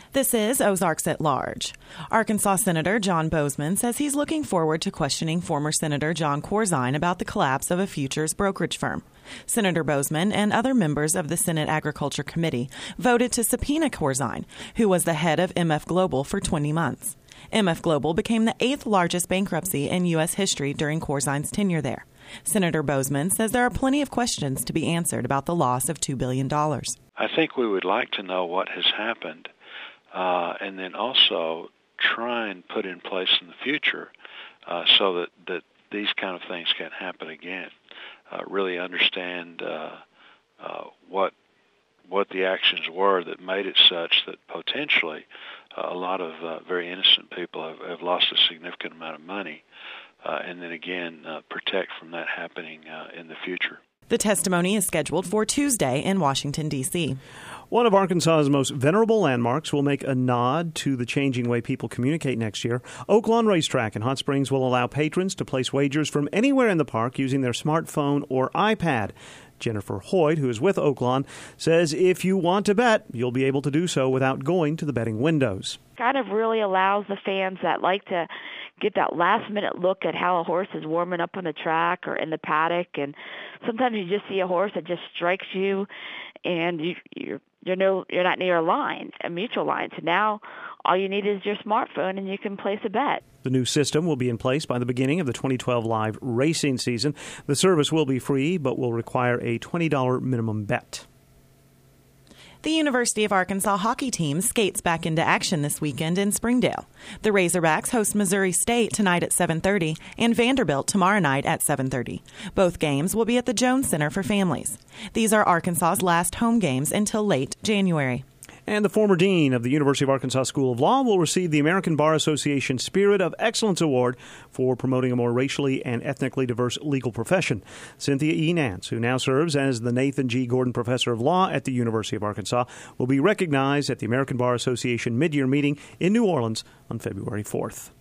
This is Ozarks at Large. Arkansas Senator John Boozman says he's looking forward to questioning former Senator Jon Corzine about the collapse of a futures brokerage firm. Senator Boozman and other members of the Senate Agriculture Committee voted to subpoena Corzine, who was the head of MF Global for 20 months. MF Global became the 8th largest bankruptcy in U.S. history during Corzine's tenure there. Senator Boozman says there are plenty of questions to be answered about the loss of $2 billion. I think we would like to know what has happened. And then also try and put in place in the future so that these kind of things can't happen again. Really understand what the actions were that made it such that potentially a lot of very innocent people have lost a significant amount of money, and then again protect from that happening in the future. The testimony is scheduled for Tuesday in Washington, D.C. One of Arkansas's most venerable landmarks will make a nod to the changing way people communicate next year. Oaklawn Racetrack in Hot Springs will allow patrons to place wagers from anywhere in the park using their smartphone or iPad. Jennifer Hoyt, who is with Oaklawn, says if you want to bet, you'll be able to do so without going to the betting windows. Kind of really allows the fans that like to get that last-minute look at how a horse is warming up on the track or in the paddock. And sometimes you just see a horse that just strikes you, and you're not near a mutual line. So now all you need is your smartphone, and you can place a bet. The new system will be in place by the beginning of the 2012 live racing season. The service will be free, but will require a $20 minimum bet. The University of Arkansas hockey team skates back into action this weekend in Springdale. The Razorbacks host Missouri State tonight at 7:30 and Vanderbilt tomorrow night at 7:30. Both games will be at the Jones Center for Families. These are Arkansas's last home games until late January. And the former dean of the University of Arkansas School of Law will receive the American Bar Association Spirit of Excellence Award for promoting a more racially and ethnically diverse legal profession. Cynthia E. Nance, who now serves as the Nathan G. Gordon Professor of Law at the University of Arkansas, will be recognized at the American Bar Association mid-year meeting in New Orleans on February 4th.